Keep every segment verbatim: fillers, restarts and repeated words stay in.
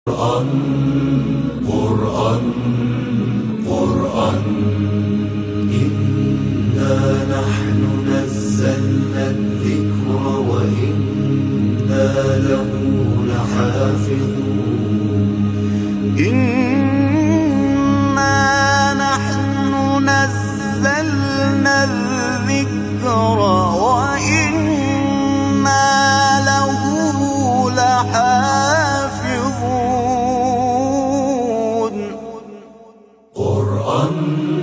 قرآن قرآن قرآن إنا نحن نزلنا الذكر وإنا له لحافظون إنا نحن نزلنا الذكر وإنا له لحافظون قرآن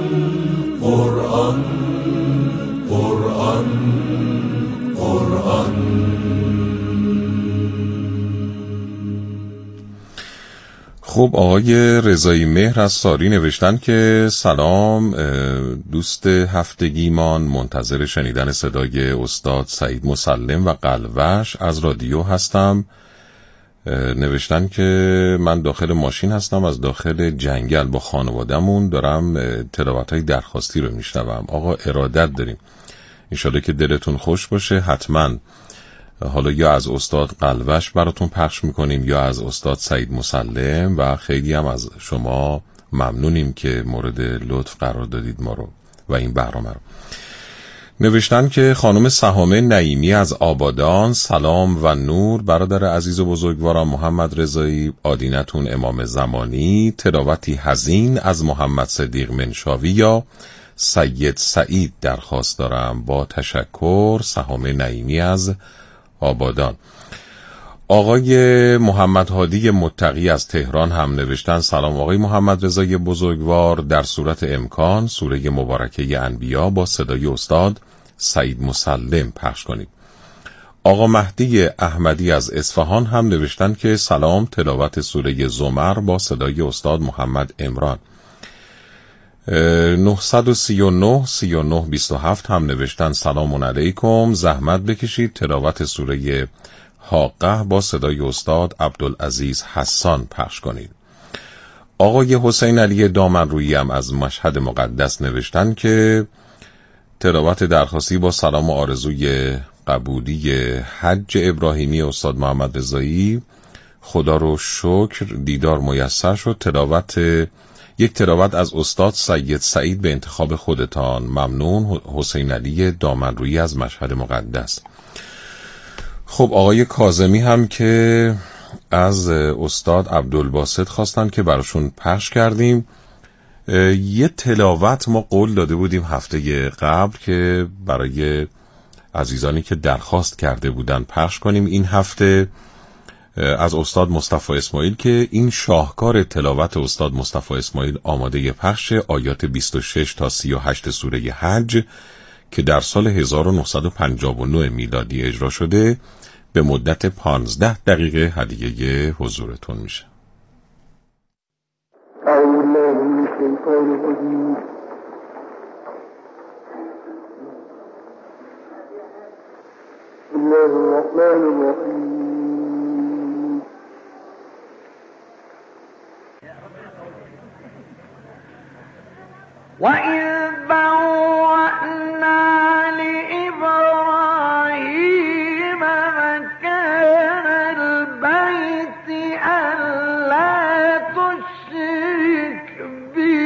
قرآن قرآن قرآن. خب آقای رضایی مهر از ساری نوشتن که سلام دوست هفتگیمان، منتظر شنیدن صدای استاد سعید مسلم و قلوش از رادیو هستم. نوشتن که من داخل ماشین هستم، از داخل جنگل با خانوادمون دارم تلاوت‌های درخواستی رو میشنوم. آقا ارادت داریم، انشالله که دلتون خوش باشه. حتما حالا یا از استاد قلوش براتون پخش میکنیم یا از استاد سعید مسلم و خیلی هم از شما ممنونیم که مورد لطف قرار دادید ما رو و این برنامه رو. نوشتن که خانم سهامه نعیمی از آبادان، سلام و نور برادر عزیز و بزرگوارم محمد رضایی، آدینتون امام زمانی، تلاوتی حزین از محمد صدیق منشاوی یا سید سعید درخواست دارم. با تشکر. سهامه نعیمی از آبادان. آقای محمد هادی متقی از تهران هم نوشتن سلام آقای محمد رضایی بزرگوار، در صورت امکان سوره مبارکه انبیا با صدای استاد سعید مسلم پخش کنید. آقا مهدی احمدی از اصفهان هم نوشتن که سلام، تلاوت سوره زمر با صدای استاد محمد عمران. نه سه نه سه نه دو هفت هم نوشتن سلام علیکم، زحمت بکشید تلاوت سوره حاقه با صدای استاد عبدالعزیز حسان پخش کنید. آقای حسین علی دامنرویی هم از مشهد مقدس نوشتن که تلاوت درخواستی با سلام و آرزوی قبولی حج ابراهیمی استاد محمد رضایی، خدا رو شکر دیدار میسر شد. تلاوت یک تلاوت از استاد سید سعید به انتخاب خودتان. ممنون. حسین علی دامنرویی از مشهد مقدس. خب آقای کاظمی هم که از استاد عبدالباسط خواستن که براشون پخش کردیم. یه تلاوت ما قول داده بودیم هفته قبل که برای عزیزانی که درخواست کرده بودن پخش کنیم. این هفته از استاد مصطفی اسماعیل که این شاهکار تلاوت استاد مصطفی اسماعیل آماده پخش آیات بیست و شش تا سی و هشت سوره حج که در سال هزار و نهصد و پنجاه و نه میلادی اجرا شده به مدت پانزده دقیقه هدیه حضورتون میشه. بسم الله الرحمن الرحیم. وَإِذْ بَوَّأْنَا لِإِبْرَاهِيمَ مَكَانَ الْبَيْتِ أَلَّا تُشْرِكْ بِي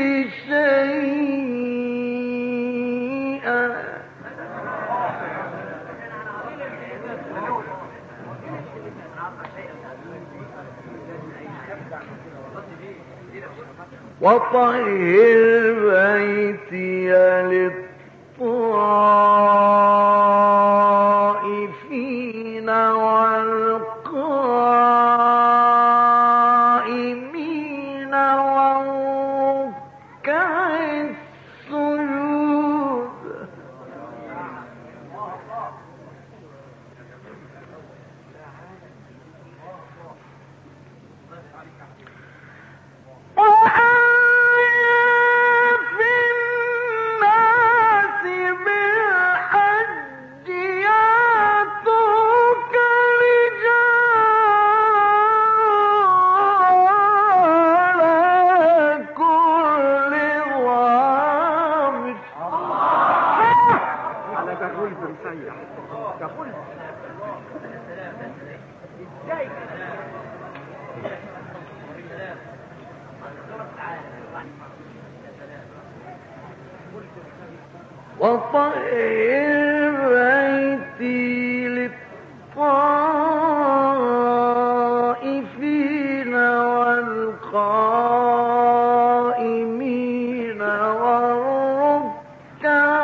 شَيْئًا وطهر بيتي للطائفين والقائمين والركع السجود. وطهر بيتي للطائفين والقائمين والركع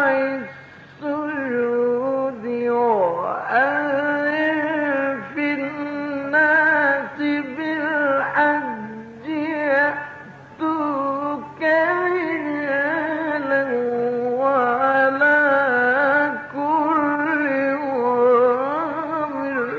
السجود وأذن في الناس بالحج يأتوك رجالا وعلى كل ضامر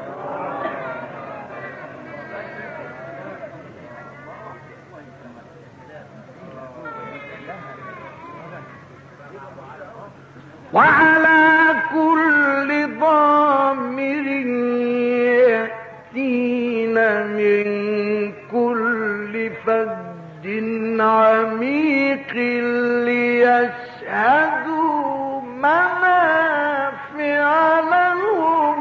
وعلى كل ضامر يأتين من كل فج عميق ليشهدوا منافع لهم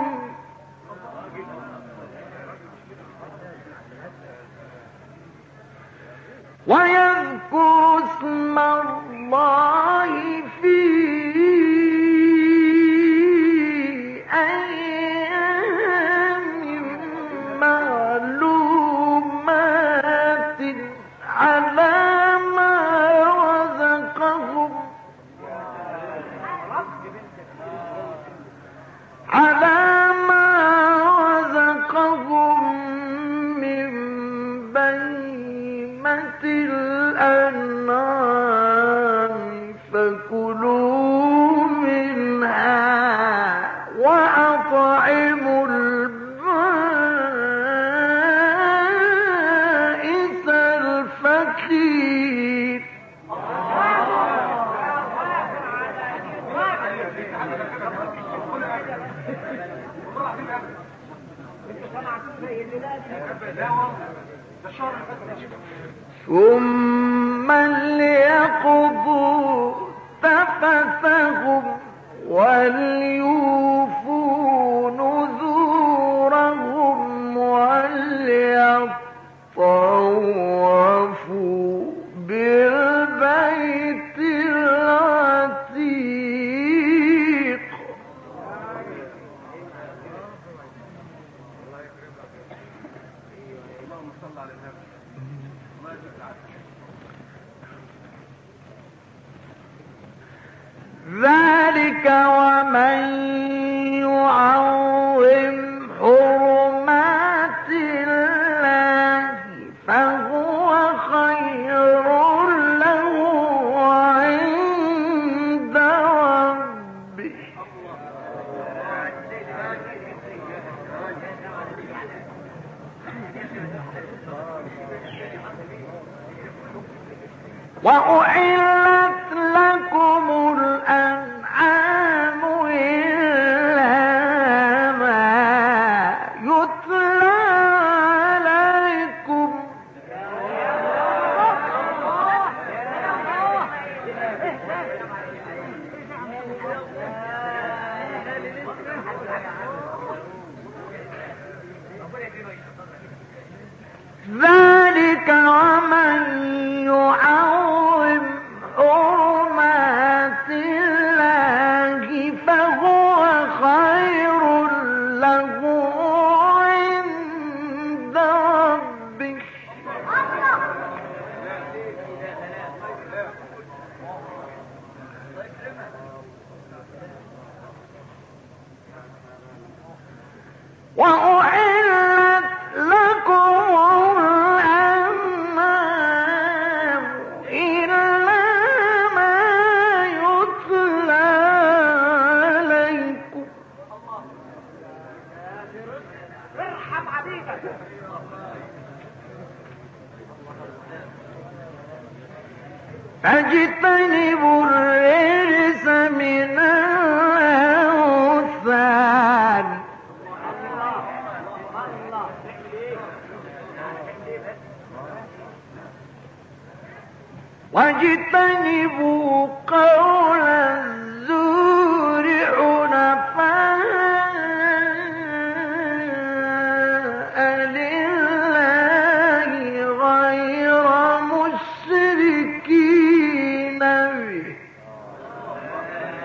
ويذكروا اسم الله في أيام معلومات على ما رزقهم على ما رزقهم من بهيمة الأنعام فكلوا منها وأطعموا البائس الفقير ثم ليقضوا تفثهم وليوفوا نذورهم وليطوفوا بالبيت العتيق ذلك ومن يعظم حرمات الله فهو خير له عند ربه وأحلت لكم الأنعام إلا ما يتلى عليكم ذلك ومن يعظم حرمات الله فهو خير له عند ربه وأحلت لكم الأنعام إلا ما يتلى عليكم ارحم عبيدك فاجتنبوا الرجس من الأوثان واجتنبوا قول الزور حنفاء لله غير مشركين به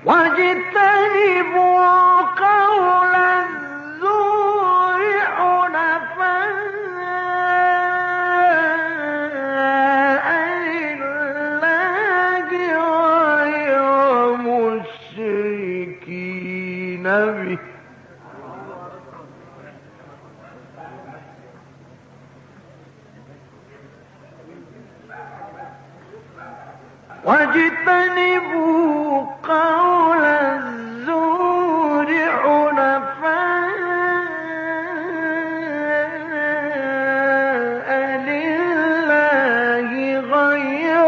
واجتنبوا قول الزور حنفاء لله غير مشركين به واجتنبوا قول الزور حنفاء لله غير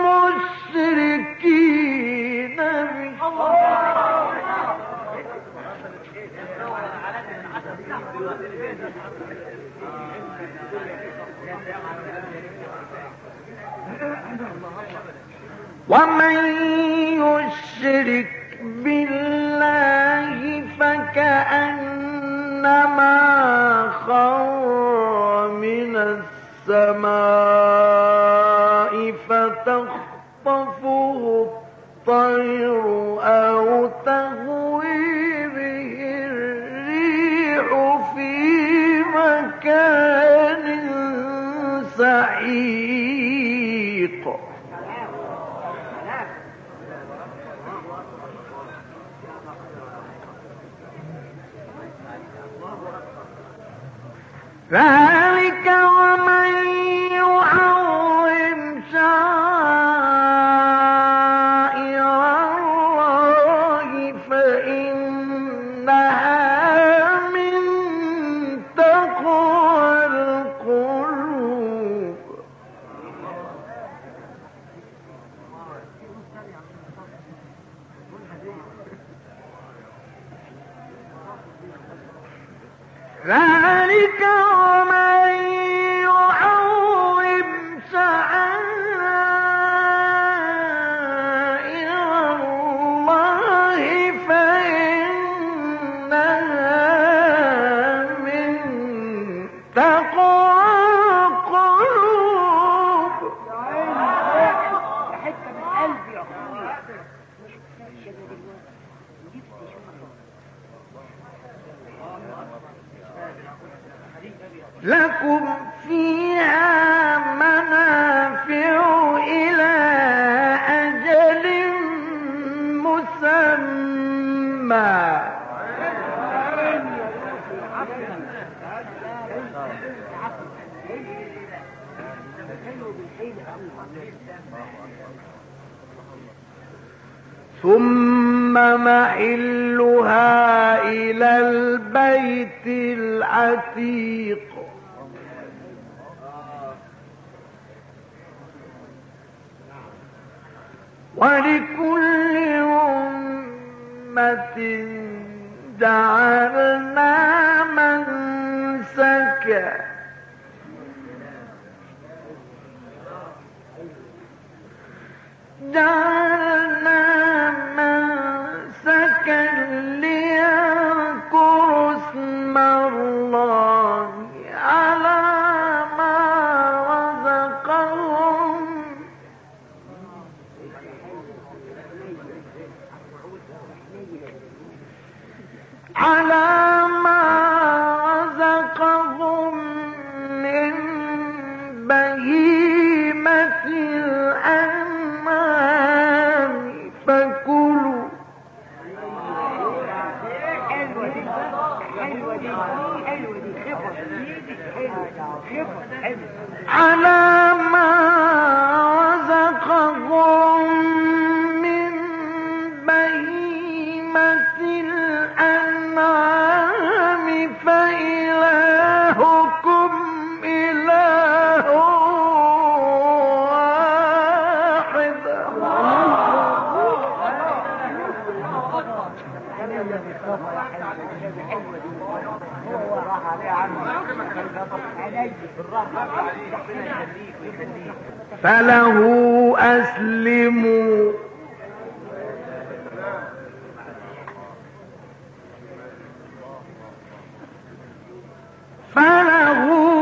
مشركين به ومن يشرك بالله فكأنما خر من السماء فتخطفه الطير أو تهوي به الريح في مكان سحيق ذلك ومن يعظم شعائر الله فإنها من تقوى القلوب ذلك ومن يعظم شعائر الله فإنها من تقوى القلوب حتة من قلبي يا أخويا. لكم فيها منافع إلى أجل مسمى ثم محلها إلى البيت العتيق ولكل أمة جعلنا منسكا جعلنا منسكا ليذكروا اسم الله على ما رزقهم على ما رزقهم من بهيمة الأنعام فكلوا على ما رزقهم من بهيمة الأنعام فإلهكم إله واحد فله أسلموا فله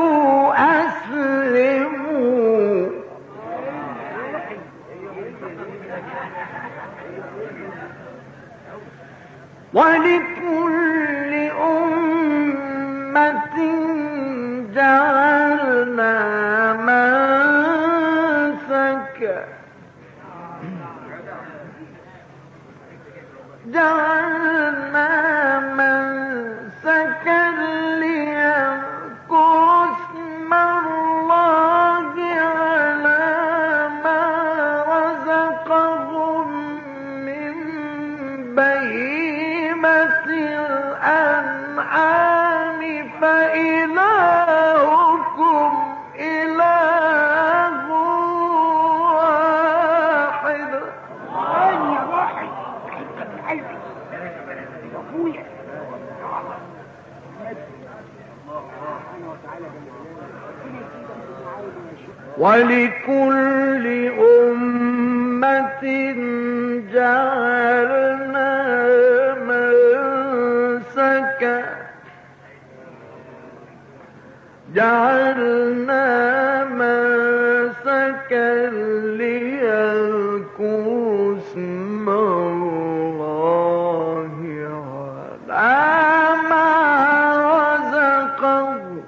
أسلموا ولكل أمة جعلنا منسكا جعلنا منسكا ليذكروا اسم الله على ما رزقهم من بهيمة الأنعام فإلهكم إله واحد. يا واحد حتة من قلبي يا أبويا. ولكل أمة جعلنا منسكا جعلنا منسكا ليذكروا اسم الله على ما رزقهم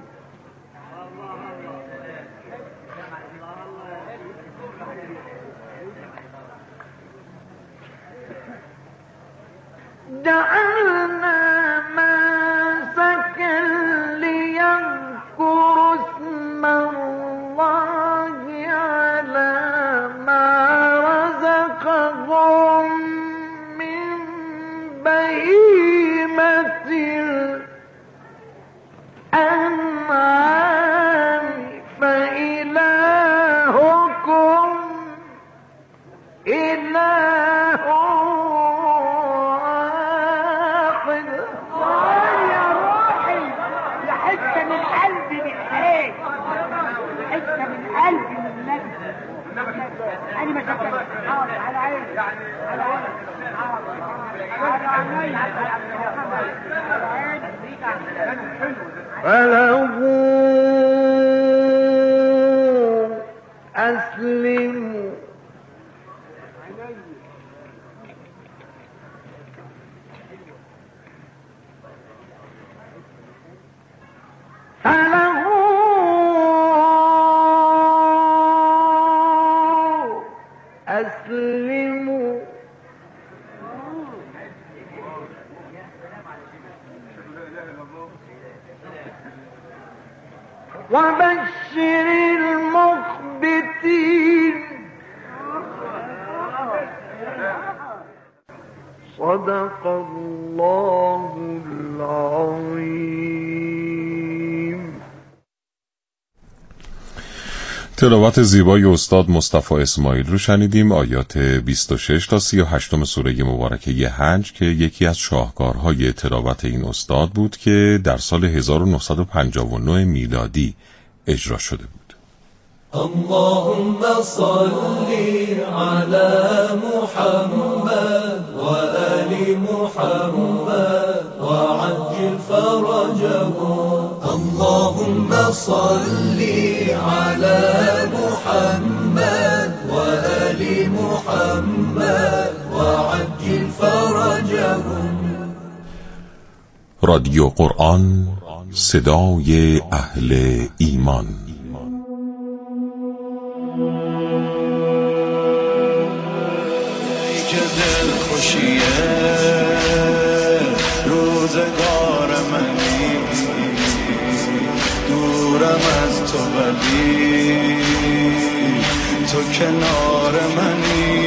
جعلنا منسكا ليذكروا اسم الله على ما رزقهم من بهيمة الأنعام فإلهكم إله واحد. يا روحي يا حتة من قلبي بالحياة، حتة من قلبي من النبي. أنا ما شفتك على عيني على عيني على عيني فله أسلموا فله أسلموا وبشر المخبتين. صدق الله العظيم. تلاوت زیبای استاد مصطفی اسماعیل رو شنیدیم. آیات بیست و شش تا سی و هشت سوره مبارکه حج که یکی از شاهکارهای تلاوت این استاد بود که در سال هزار و نهصد و پنجاه و نه میلادی اجرا شده بود. اللهم صل على محمد وآل محمد وعجل فرجهم. اللهم صل على محمد وآل محمد وعجل فرجهم. رادیو قرآن، صدای اهل ایمان. که دل خوشیه روزگار منی، دورم از تو ولی تو کنار منی.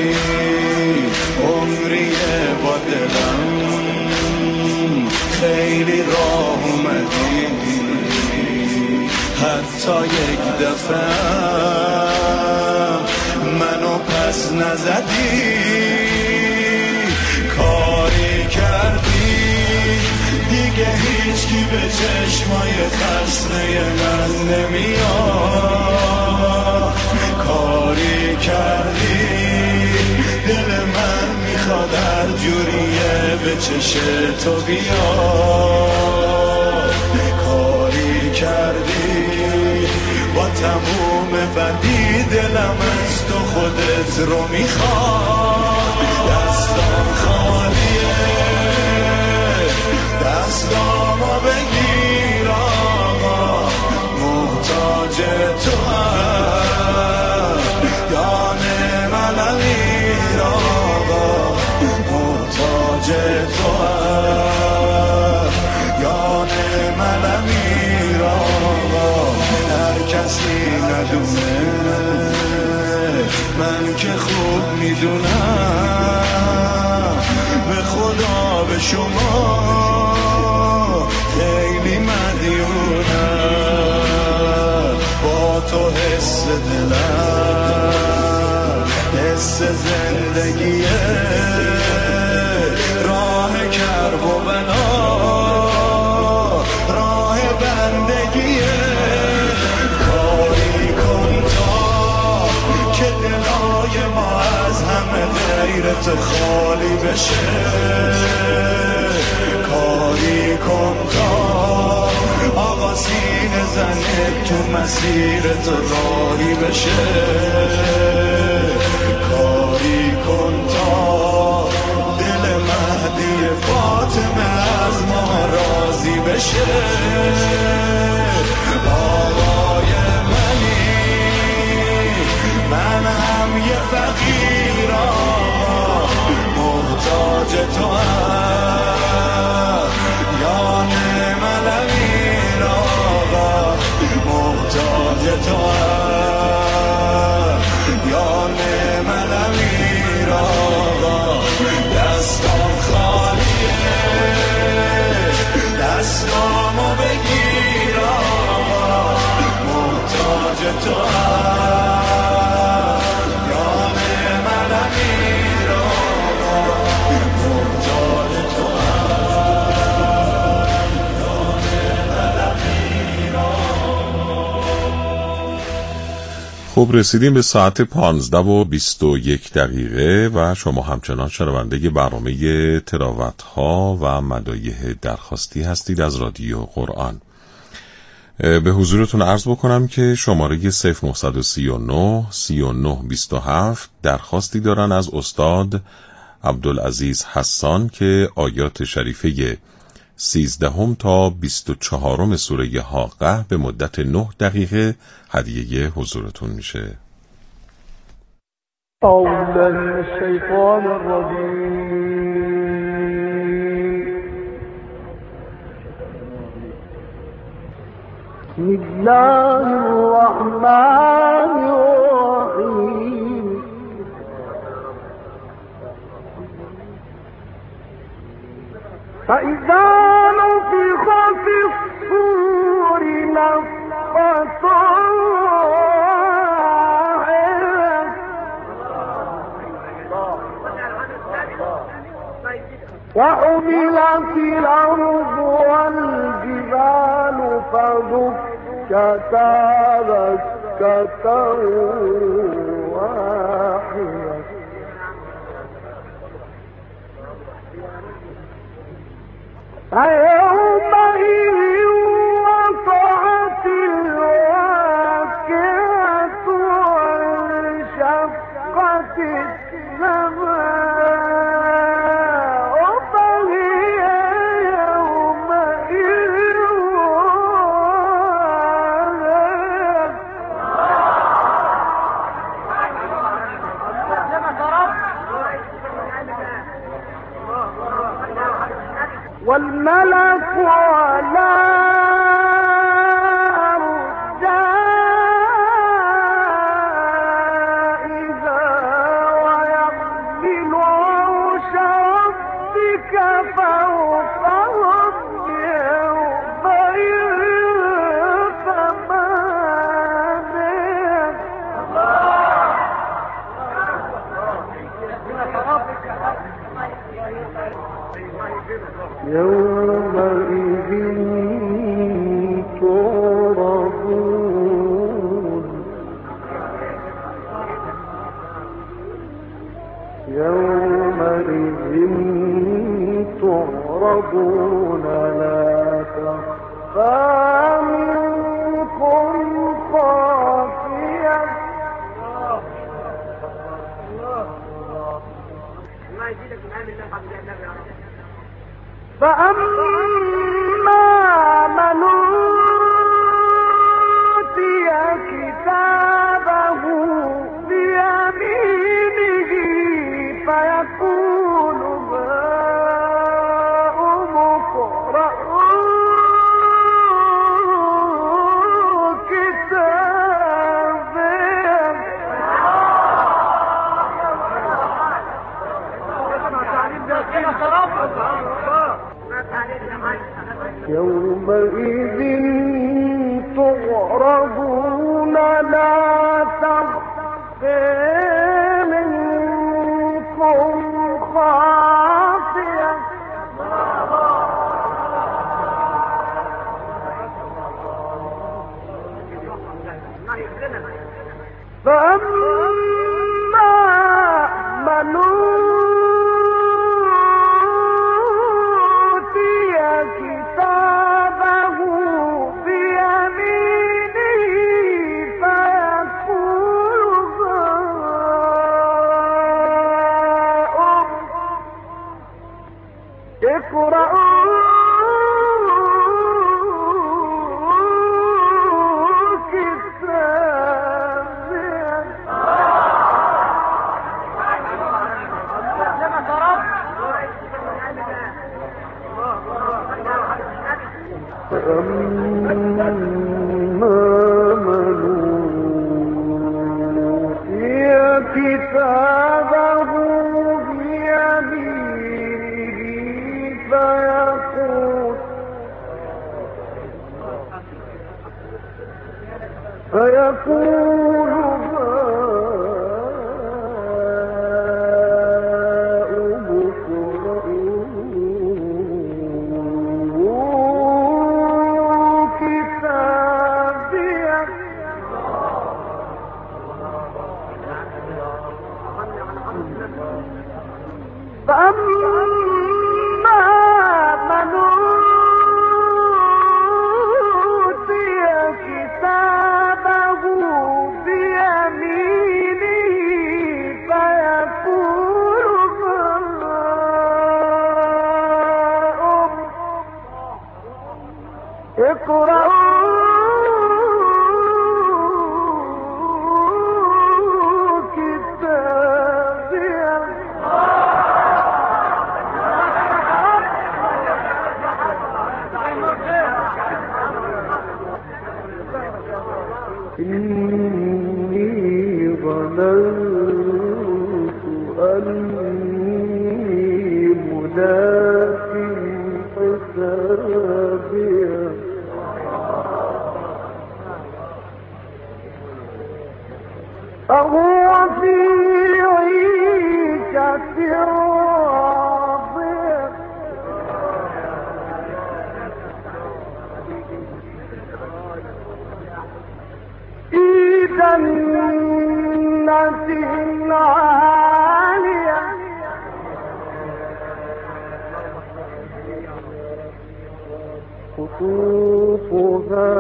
عمریه با دلم خیلی راه اومدی، حتی یک دفعه منو پس نزدی. کاری کردی دیگه هیچکی به چشمای خسته من نمیاد. کاری کردی دل من میخواد هر جوریه به چش تو بیاد. کاری کردی با تموم بدی دلم از تو خودت رو میخواد. دستم خالی میدونم به خدا به شما خیلی مدیونم، با تو حس دلم حس زندگیه، راه کرب و بنا راه بندگیه. کاری کن تا که دلای ما از همه غیرت خالی بشه، کاری کن تا آقا سینه زنه تو مسیرت راهی بشه، کاری کن تا دل مهدی فاطمه از ما راضی بشه. آقای منی من هم یه فقیرم محتاج تو هم، یا نعم الامین آقا محتاج تو هم، یا نعم الامین آقا. دستام خالیه دستامو بگیر آقا محتاج تو هم، یا نعم الامین آقا محتاج تو هم، یا نعم الامین آقا. خب رسیدیم به ساعت پانزده و بیست و یک دقیقه و شما همچنان شنونده برنامه تلاوت ها و مدایح درخواستی هستید از رادیو قرآن. به حضورتون عرض بکنم که شماره صفر نه سه نه سی و نه بیست و هفت درخواستی دارن از استاد عبدالعزیز حسان که آیات شریفه سیزدهم تا بیست و چهارم سوره حاقه به مدت نه دقیقه هدیه حضورتون میشه. أعوذ بالله من الشيطان الرجيم. بسم الله الرحمن الرحيم. فإذا نفخ في الصور نفخة وحملت الأرض والجبال فدكتا دكة واحدة فيومئذ وقعت الواقعة وانشقت السماء فهي يومئذ والملك على أرجائها ويحمل عرش ربك فوقهم يومئذ ثمانية. يومئذ تعرضون يومئذ تعرضون لا تخفى منكم خافية. فأما من أوتي كتابه بيمينه فيقول هاؤم اقرءوا كتابيه يومئذ تعرضون لا تخفى منكم خافية فأما من أوتي كتابه بيمينه فيقول هاؤم اقرءوا فأما من أوتي كتابه بيمينه فيقول فيقول هاؤم اقرءوا كتابيه فأما من أوتي كتابه بيمينه فيقول هاؤم اقرءوا كتابيه إني ظننت أني ملاق حسابيه فهو في عيشة راضية في جنة عالية قطوفها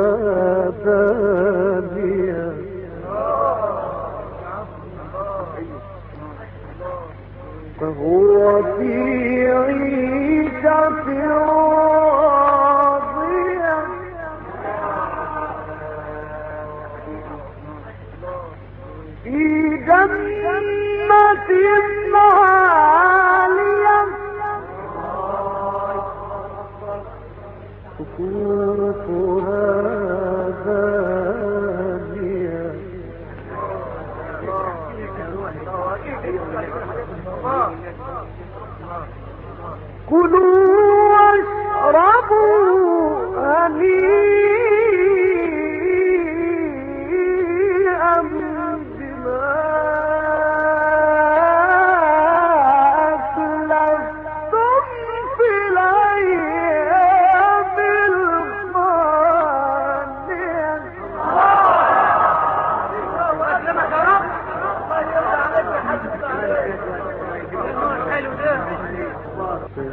دانية فهو في عيشة راضية في جنة عالية قطوفها دانية كلوا